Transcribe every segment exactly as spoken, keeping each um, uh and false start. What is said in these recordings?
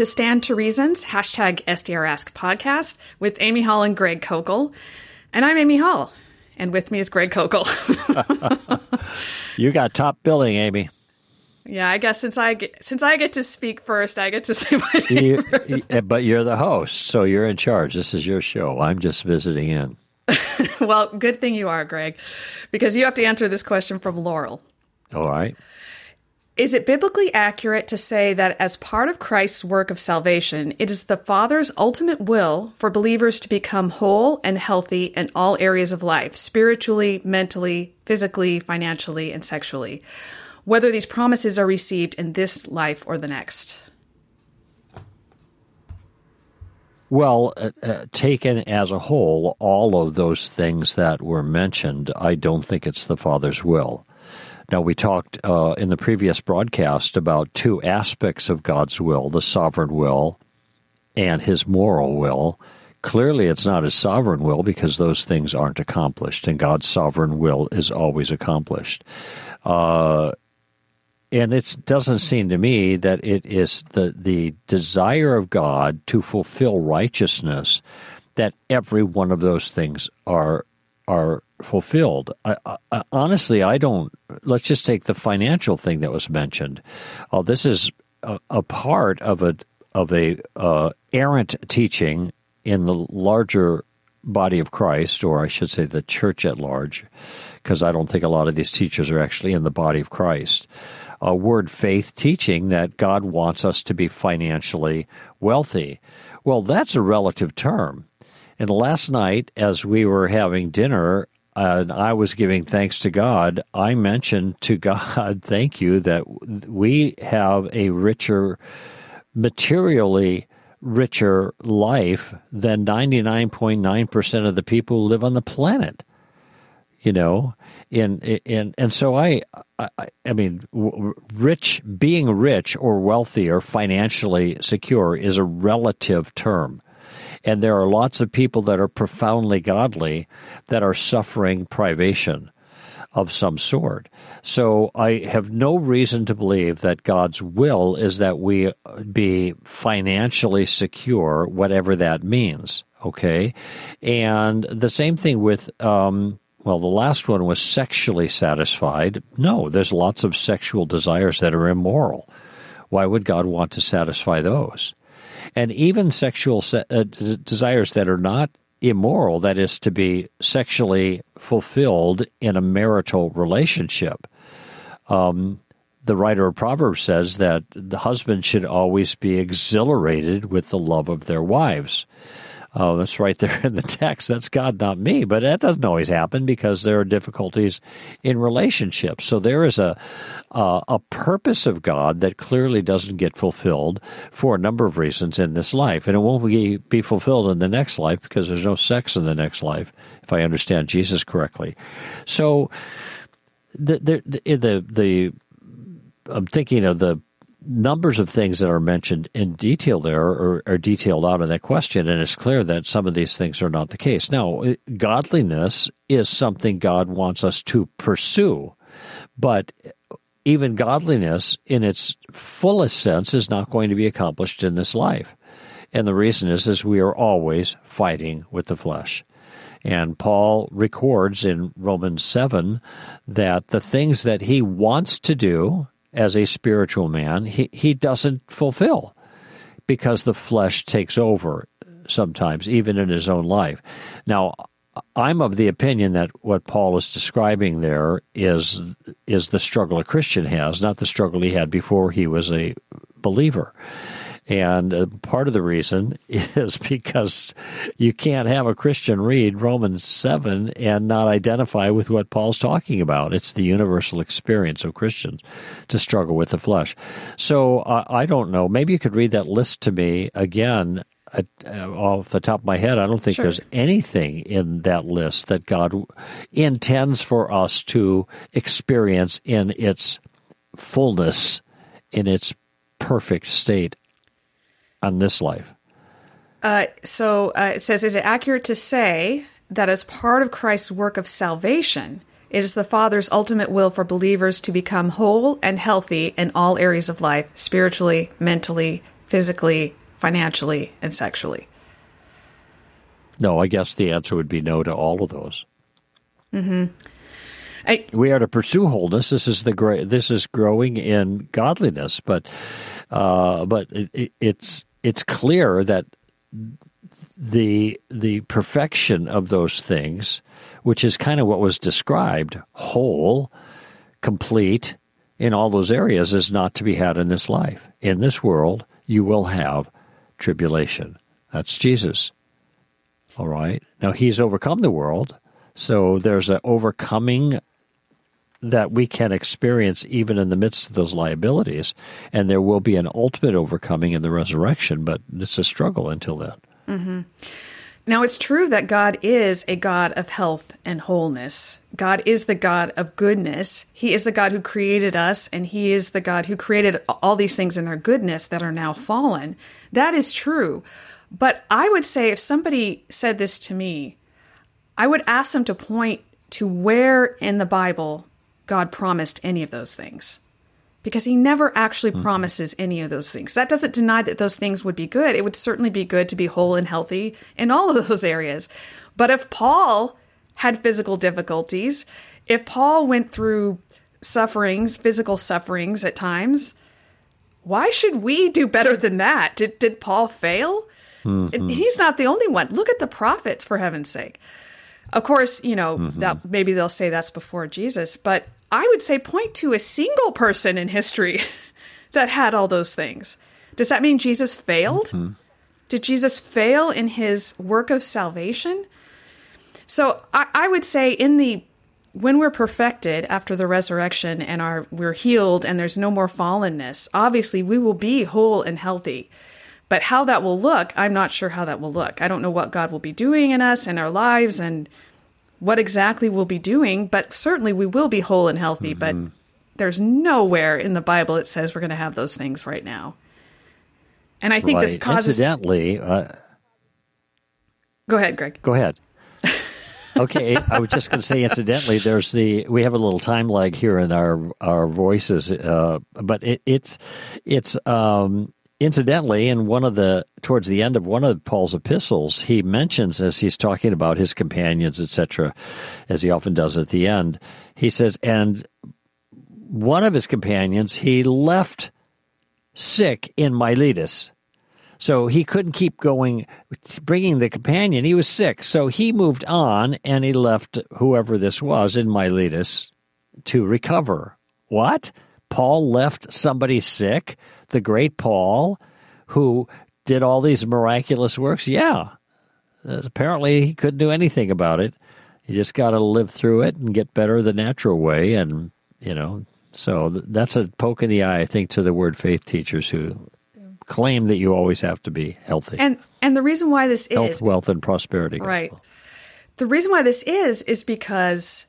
to Stand to Reasons, hashtag S D R Ask podcast with Amy Hall and Greg Koukl. And I'm Amy Hall, and with me is Greg Koukl. You got top billing, Amy. Yeah, I guess since I get, since I get to speak first, I get to say my name You, first. but you're the host, so you're in charge. This is your show. I'm just visiting in. Well, good thing you are, Greg, because you have to answer this question from Laurel. All right. Is it biblically accurate to say that as part of Christ's work of salvation, it is the Father's ultimate will for believers to become whole and healthy in all areas of life, spiritually, mentally, physically, financially, and sexually, whether these promises are received in this life or the next? Well, uh, uh, taken as a whole, all of those things that were mentioned, I don't think it's the Father's will. Now, we talked uh, in the previous broadcast about two aspects of God's will, the sovereign will and his moral will. Clearly, it's not his sovereign will because those things aren't accomplished, and God's sovereign will is always accomplished. Uh, and it doesn't seem to me that it is the, the desire of God to fulfill righteousness that every one of those things are are fulfilled. I, I, honestly, I don't. Let's just take the financial thing that was mentioned. Uh, this is a, a part of a of a uh, errant teaching in the larger body of Christ, or I should say, the church at large, because I don't think a lot of these teachers are actually in the body of Christ. A word faith teaching that God wants us to be financially wealthy. Well, that's a relative term. And last night, as we were having dinner, uh, and I was giving thanks to God, I mentioned to God, thank you, that we have a richer, materially richer life than ninety-nine point nine percent of the people who live on the planet. You know, and and and so I, I, I mean, rich, being rich or wealthy or financially secure is a relative term. And there are lots of people that are profoundly godly that are suffering privation of some sort. So I have no reason to believe that God's will is that we be financially secure, whatever that means, okay? And the same thing with, um, well, the last one was sexually satisfied. No, there's lots of sexual desires that are immoral. Why would God want to satisfy those? And even sexual se- uh, d- desires that are not immoral, that is, to be sexually fulfilled in a marital relationship. Um, the writer of Proverbs says that the husband should always be exhilarated with the love of their wives. Oh, that's right there in the text. That's God, not me. But that doesn't always happen because there are difficulties in relationships. So there is a uh, a purpose of God that clearly doesn't get fulfilled for a number of reasons in this life. And it won't be, be fulfilled in the next life because there's no sex in the next life, if I understand Jesus correctly. So the the the, the I'm thinking of the numbers of things that are mentioned in detail there are, are detailed out in that question, and it's clear that some of these things are not the case. Now, godliness is something God wants us to pursue, but even godliness in its fullest sense is not going to be accomplished in this life. And the reason is, is we are always fighting with the flesh. And Paul records in Romans seven that the things that he wants to do as a spiritual man, he, he doesn't fulfill because the flesh takes over sometimes, even in his own life. Now, I'm of the opinion that what Paul is describing there is is the struggle a Christian has, not the struggle he had before he was a believer. And uh, part of the reason is because you can't have a Christian read Romans seven and not identify with what Paul's talking about. It's the universal experience of Christians to struggle with the flesh. So uh, I don't know. Maybe you could read that list to me again. Uh, off the top of my head, I don't think Sure. there's anything in that list that God intends for us to experience in its fullness, in its perfect state on this life. Uh, so uh, it says, is it accurate to say that as part of Christ's work of salvation, it is the Father's ultimate will for believers to become whole and healthy in all areas of life, spiritually, mentally, physically, financially, and sexually? No, I guess the answer would be no to all of those. Mm-hmm. I, we are to pursue wholeness. This is the great. This is growing in godliness, but uh, but it, it, it's it's clear that the the perfection of those things, which is kind of what was described, whole, complete in all those areas, is not to be had in this life. In this world, you will have tribulation. That's Jesus. All right. Now, he's overcome the world, so there's an overcoming that we can experience even in the midst of those liabilities, and there will be an ultimate overcoming in the resurrection, but it's a struggle until then. Mm-hmm. Now, it's true that God is a God of health and wholeness. God is the God of goodness. He is the God who created us, and he is the God who created all these things in their goodness that are now fallen. That is true. But I would say if somebody said this to me, I would ask them to point to where in the Bible God promised any of those things. Because he never actually mm-hmm. promises any of those things. That doesn't deny that those things would be good. It would certainly be good to be whole and healthy in all of those areas. But if Paul had physical difficulties, if Paul went through sufferings, physical sufferings at times, why should we do better than that? Did, did Paul fail? Mm-hmm. He's not the only one. Look at the prophets, for heaven's sake. Of course, you know, mm-hmm. that maybe they'll say that's before Jesus, but I would say point to a single person in history that had all those things. Does that mean Jesus failed? Mm-hmm. Did Jesus fail in his work of salvation? So I, I would say in the when we're perfected after the resurrection and are we're healed and there's no more fallenness, obviously we will be whole and healthy. But how that will look, I'm not sure how that will look. I don't know what God will be doing in us and our lives and what exactly we'll be doing, but certainly we will be whole and healthy. Mm-hmm. But there's nowhere in the Bible it says we're going to have those things right now. And I think right. this causes... Incidentally... Uh... Go ahead, Greg. Go ahead. Okay, I was just going to say, incidentally, there's the we have a little time lag here in our our voices, uh, but it, it's it's um, incidentally in one of the towards the end of one of Paul's epistles, he mentions as he's talking about his companions, et cetera, as he often does at the end, he says, and one of his companions he left sick in Miletus. So he couldn't keep going, bringing the companion. He was sick. So he moved on, and he left whoever this was in Miletus to recover. What? Paul left somebody sick? The great Paul, who did all these miraculous works? Yeah. Apparently he couldn't do anything about it. You just got to live through it and get better the natural way. And, you know, so that's a poke in the eye, I think, to the word faith teachers who claim that you always have to be healthy. And and the reason why this Health, is... Health, wealth, and prosperity. Right. The reason why this is, is because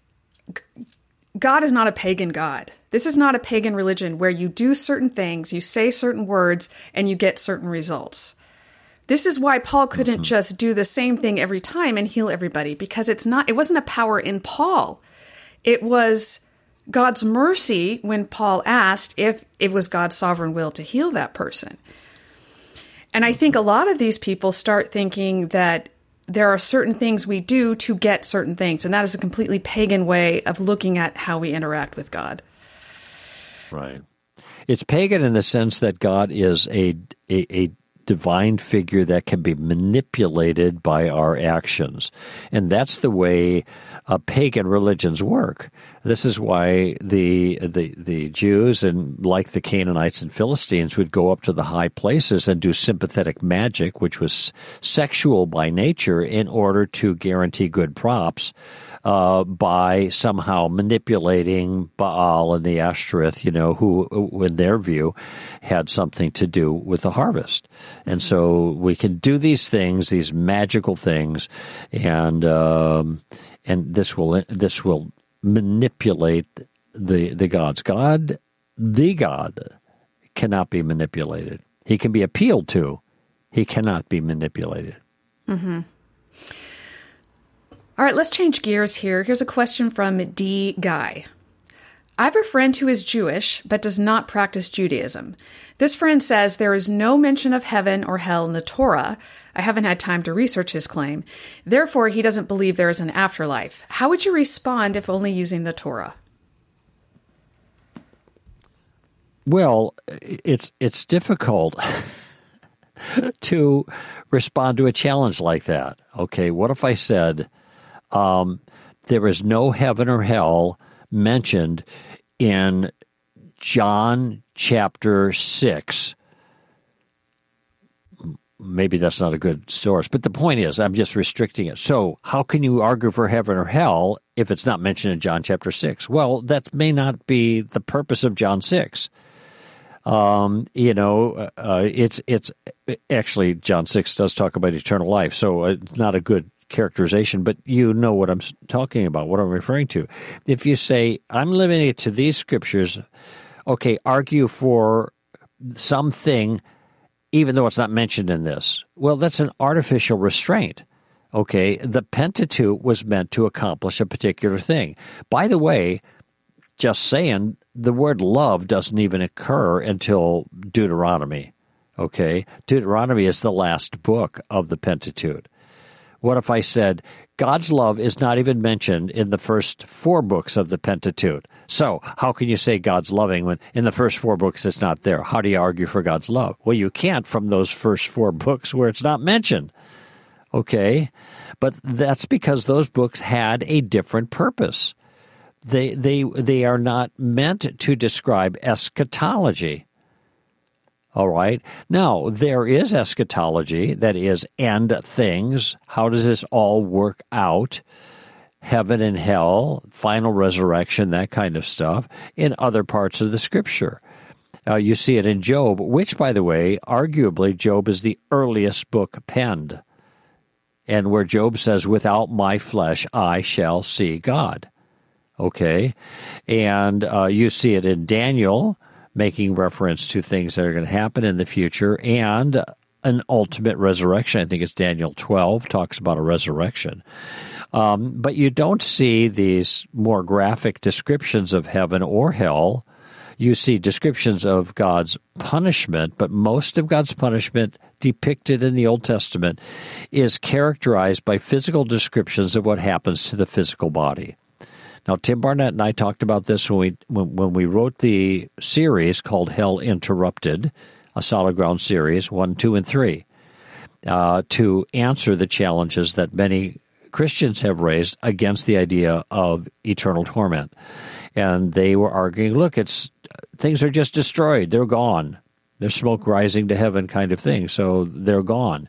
God is not a pagan God. This is not a pagan religion where you do certain things, you say certain words, and you get certain results. This is why Paul couldn't mm-hmm. just do the same thing every time and heal everybody, because it's not. It wasn't a power in Paul. It was God's mercy when Paul asked if it was God's sovereign will to heal that person. And I think a lot of these people start thinking that there are certain things we do to get certain things, and that is a completely pagan way of looking at how we interact with God. Right. It's pagan in the sense that God is a, a, a divine figure that can be manipulated by our actions. And that's the way uh, pagan religions work. This is why the, the the Jews, and like the Canaanites and Philistines, would go up to the high places and do sympathetic magic, which was sexual by nature, in order to guarantee good crops uh, by somehow manipulating Baal and the Ashtoreth, you know, who, in their view, had something to do with the harvest. And so we can do these things, these magical things, and um, and this will this will manipulate the the gods. God, the God, cannot be manipulated. He can be appealed to. He cannot be manipulated. Mm-hmm. All right, let's change gears here. Here's a question from D. Guy. I have a friend who is Jewish but does not practice Judaism. This friend says there is no mention of heaven or hell in the Torah. I haven't had time to research his claim. Therefore, he doesn't believe there is an afterlife. How would you respond if only using the Torah? Well, it's it's difficult to respond to a challenge like that. Okay, what if I said um, there is no heaven or hell mentioned in John chapter six? Maybe that's not a good source, but the point is, I'm just restricting it. So how can you argue for heaven or hell if it's not mentioned in John chapter six? Well, that may not be the purpose of John six. Um, you know, uh, it's it's actually John six does talk about eternal life, so it's not a good characterization, but you know what I'm talking about, what I'm referring to. If you say, I'm limiting it to these scriptures, okay, argue for something even though it's not mentioned in this. Well, that's an artificial restraint. Okay, the Pentateuch was meant to accomplish a particular thing. By the way, just saying, the word love doesn't even occur until Deuteronomy. Okay, Deuteronomy is the last book of the Pentateuch. What if I said, God's love is not even mentioned in the first four books of the Pentateuch? So, how can you say God's loving when in the first four books it's not there? How do you argue for God's love? Well, you can't from those first four books where it's not mentioned. Okay? But that's because those books had a different purpose. They they they are not meant to describe eschatology. All right. Now, there is eschatology, that is, end things. How does this all work out? Heaven and hell, final resurrection, that kind of stuff, in other parts of the Scripture. Uh, you see it in Job, which, by the way, arguably, Job is the earliest book penned. And where Job says, without my flesh, I shall see God. Okay? And uh, you see it in Daniel, making reference to things that are going to happen in the future, and an ultimate resurrection. I think it's Daniel twelve, talks about a resurrection. Um, but you don't see these more graphic descriptions of heaven or hell. You see descriptions of God's punishment, but most of God's punishment depicted in the Old Testament is characterized by physical descriptions of what happens to the physical body. Now, Tim Barnett and I talked about this when we when, when we wrote the series called Hell Interrupted, a Solid Ground series, one, two, and three, uh, to answer the challenges that many Christians have raised against the idea of eternal torment. And they were arguing, look, it's things are just destroyed. They're gone. There's smoke rising to heaven kind of thing, so they're gone.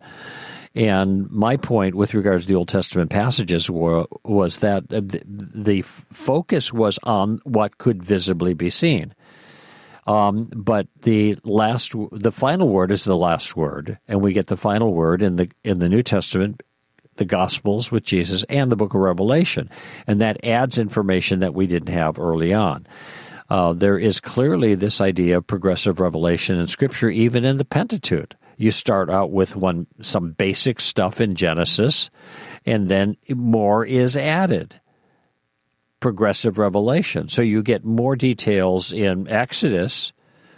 And my point with regards to the Old Testament passages were, was that the, the focus was on what could visibly be seen. Um, but the last, the final word is the last word, and we get the final word in the in the New Testament, the Gospels with Jesus, and the Book of Revelation, and that adds information that we didn't have early on. Uh, there is clearly this idea of progressive revelation in Scripture, even in the Pentateuch. You start out with one some basic stuff in Genesis, and then more is added. Progressive revelation. So you get more details in Exodus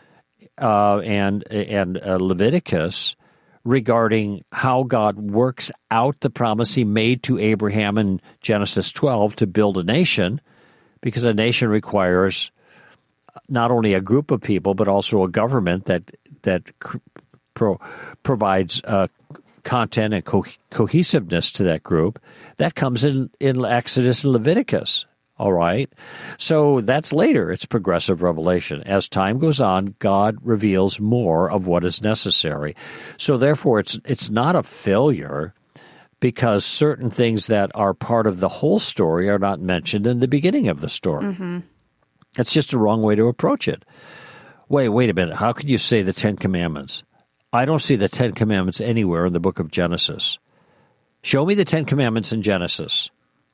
uh, and and uh, Leviticus regarding how God works out the promise He made to Abraham in Genesis twelve to build a nation, because a nation requires not only a group of people but also a government that that. Pro, provides uh, content and co- cohesiveness to that group. That comes in, in Exodus and Leviticus, all right? So that's later. It's progressive revelation. As time goes on, God reveals more of what is necessary. So therefore, it's it's not a failure because certain things that are part of the whole story are not mentioned in the beginning of the story. Mm-hmm. That's just a wrong way to approach it. Wait, wait a minute. How could you say the Ten Commandments? I don't see the Ten Commandments anywhere in the book of Genesis. Show me the Ten Commandments in Genesis.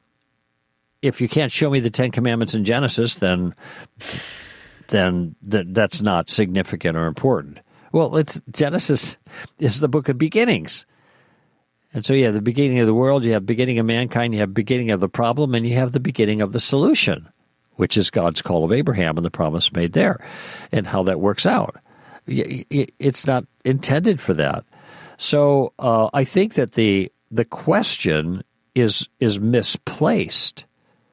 If you can't show me the Ten Commandments in Genesis, then then th- that's not significant or important. Well, it's, Genesis is the book of beginnings. And so you have the beginning of the world, you have the beginning of mankind, you have the beginning of the problem, and you have the beginning of the solution. which is God's call of Abraham and the promise made there, and how that works out. It's not intended for that. So uh, I think that the the question is is misplaced.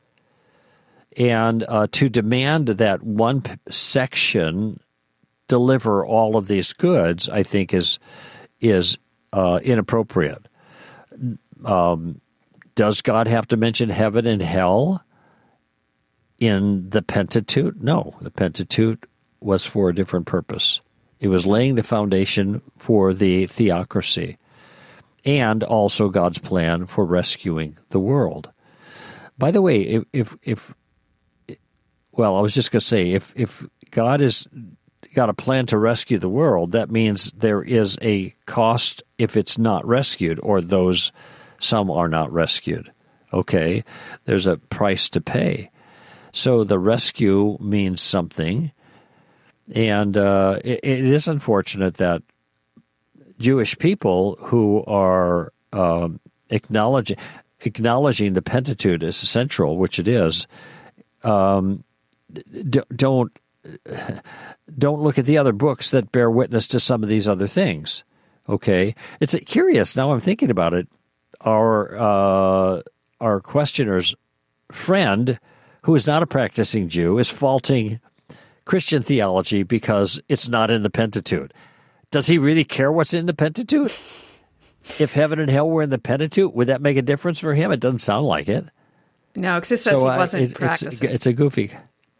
And uh, to demand that one p- section deliver all of these goods, I think, is is uh, inappropriate. Um, does God have to mention heaven and hell in the Pentateuch? No, the Pentateuch was for a different purpose. It was laying the foundation for the theocracy and also God's plan for rescuing the world. By the way, if if, if well, I was just going to say, if if God has got a plan to rescue the world, that means there is a cost if it's not rescued, or those some are not rescued. Okay, there's a price to pay. So the rescue means something, and uh, it, it is unfortunate that Jewish people who are um, acknowledging acknowledging the Pentateuch as central, which it is, um, d- don't don't look at the other books that bear witness to some of these other things. Okay, it's curious. Now I'm thinking about it. Our uh, our questioner's friend, who is not a practicing Jew, is faulting Christian theology because it's not in the Pentateuch. Does he really care what's in the Pentateuch? If heaven and hell were in the Pentateuch, would that make a difference for him? It doesn't sound like it. No, because it says so, he wasn't uh, it, practicing. It's, it's a goofy.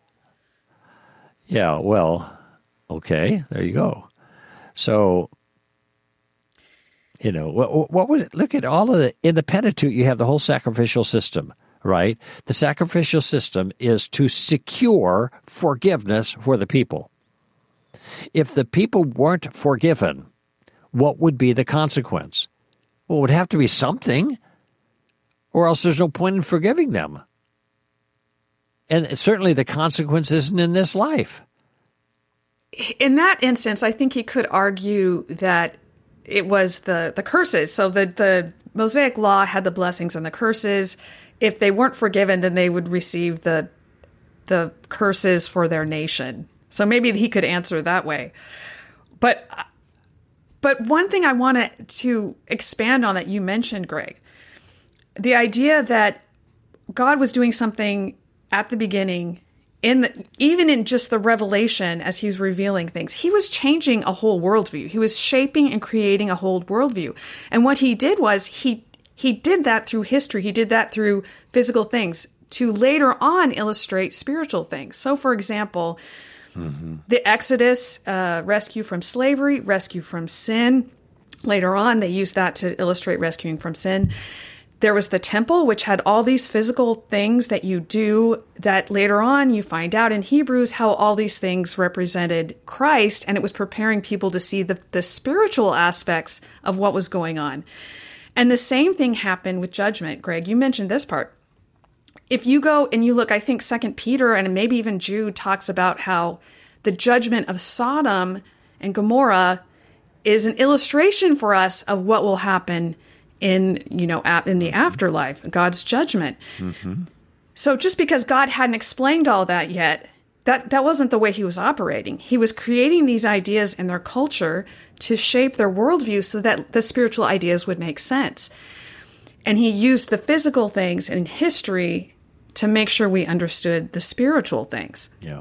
Yeah, well, okay, there you go. So, you know, what, what would it, look at all of the, in the Pentateuch, you have the whole sacrificial system, right? The sacrificial system is to secure forgiveness for the people. If the people weren't forgiven, what would be the consequence? Well, it would have to be something, or else there's no point in forgiving them. And certainly the consequence isn't in this life. In that instance, I think he could argue that it was the, the curses. So the, the Mosaic law had the blessings and the curses. If they weren't forgiven, then they would receive the the curses for their nation. So maybe he could answer that way. But but one thing I wanted to expand on that you mentioned, Greg, the idea that God was doing something at the beginning, in the, even in just the revelation as he's revealing things, he was changing a whole worldview. He was shaping and creating a whole worldview. And what he did was he he did that through history. He did that through physical things to later on illustrate spiritual things. So, for example, mm-hmm. the Exodus, uh, rescue from slavery, rescue from sin. Later on, they used that to illustrate rescuing from sin. There was the temple, which had all these physical things that you do that later on you find out in Hebrews how all these things represented Christ, and it was preparing people to see the, the spiritual aspects of what was going on. And the same thing happened with judgment. Greg, you mentioned this part. If you go and you look, I think Second Peter and maybe even Jude talks about how the judgment of Sodom and Gomorrah is an illustration for us of what will happen in, you know, in the afterlife, God's judgment. Mm-hmm. So just because God hadn't explained all that yet, that, that wasn't the way he was operating. He was creating these ideas in their culture to shape their worldview so that the spiritual ideas would make sense. And he used the physical things in history to make sure we understood the spiritual things. Yeah.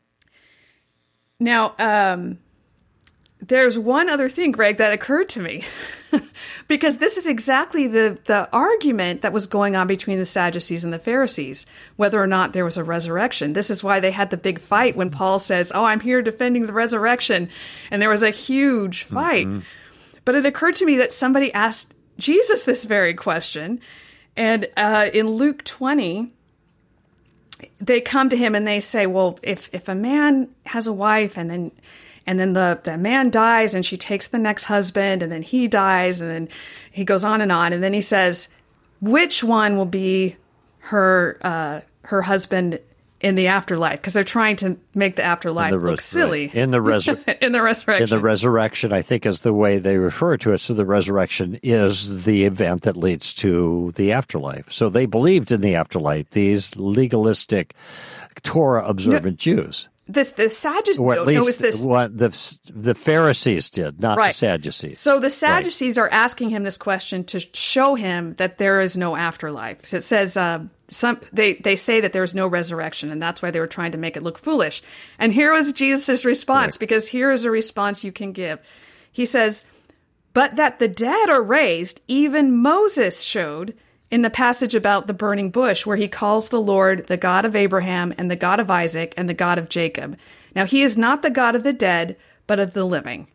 Now, um, there's one other thing, Greg, that occurred to me. Because this is exactly the, the argument that was going on between the Sadducees and the Pharisees, whether or not there was a resurrection. This is why they had the big fight when Paul says, oh, I'm here defending the resurrection. And there was a huge fight. Mm-hmm. But it occurred to me that somebody asked Jesus this very question. And uh, in Luke twenty, they come to him and they say, well, if, if a man has a wife and then and then the, the man dies and she takes the next husband and then he dies and then he goes on and on. And then he says, which one will be her uh, her husband in the afterlife? Because they're trying to make the afterlife the res- look silly. Right. In the resur- in the resurrection. In the resurrection, I think is the way they refer to it. So the resurrection is the event that leads to the afterlife. So they believed in the afterlife. These legalistic Torah observant no, Jews. The the Sadducees, or at no, least no, it's this, what the the Pharisees did, not right. the Sadducees. So the Sadducees right. are asking him this question to show him that there is no afterlife. So it says uh, some they they say that there is no resurrection, and that's why they were trying to make it look foolish. And here was Jesus' response, right. because here is a response you can give. He says, "But that the dead are raised, even Moses showed." In the passage about the burning bush, where he calls the Lord the God of Abraham and the God of Isaac and the God of Jacob. Now, he is not the God of the dead, but of the living.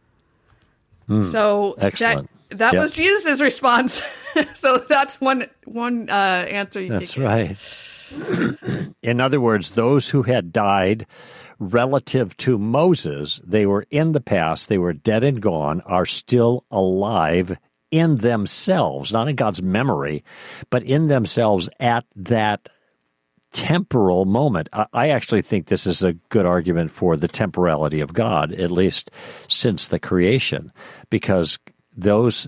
Mm, so excellent. that that yep. was Jesus' response. So that's one one uh, answer you That's could right. In other words, those who had died relative to Moses, they were in the past, they were dead and gone, are still alive in themselves, not in God's memory, but in themselves at that temporal moment. I, I actually think this is a good argument for the temporality of God, at least since the creation, because those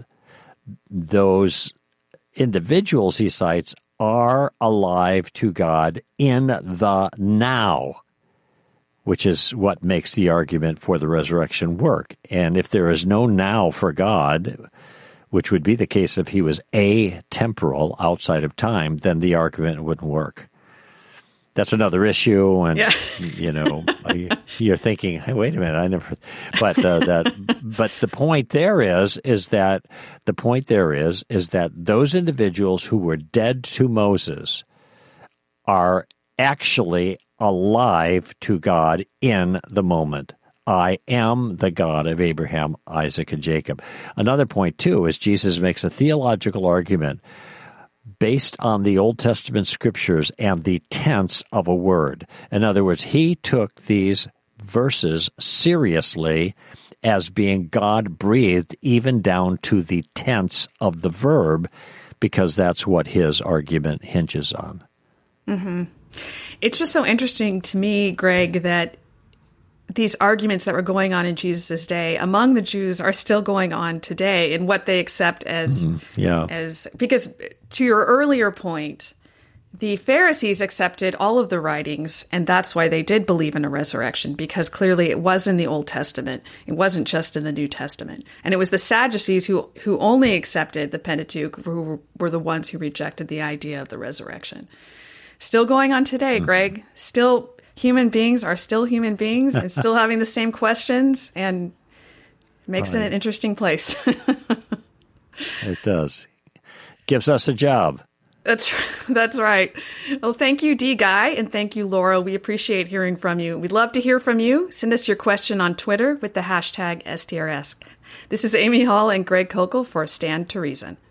those individuals he cites are alive to God in the now, which is what makes the argument for the resurrection work. And if there is no now for God, which would be the case if he was atemporal, outside of time, then the argument wouldn't work. That's another issue, and yeah. you know, you're thinking, "Hey, wait a minute, I never." But uh, that, but the point there is, is that the point there is, is that those individuals who were dead to Moses are actually alive to God in the moment. I am the God of Abraham, Isaac, and Jacob. Another point, too, is Jesus makes a theological argument based on the Old Testament scriptures and the tense of a word. In other words, he took these verses seriously as being God-breathed, even down to the tense of the verb, because that's what his argument hinges on. Mm-hmm. It's just so interesting to me, Greg, that these arguments that were going on in Jesus' day among the Jews are still going on today, and what they accept as, mm-hmm. yeah. as because to your earlier point, the Pharisees accepted all of the writings, and that's why they did believe in a resurrection, because clearly it was in the Old Testament. It wasn't just in the New Testament. And it was the Sadducees who, who only accepted the Pentateuch, who were the ones who rejected the idea of the resurrection. Still going on today, mm-hmm. Greg. Still, human beings are still human beings and still having the same questions, and it makes right. it an interesting place. It does. Gives us a job. That's that's right. Well, thank you, D. Guy, and thank you, Laura. We appreciate hearing from you. We'd love to hear from you. Send us your question on Twitter with the hashtag S T R S. This is Amy Hall and Greg Kokel for Stand to Reason.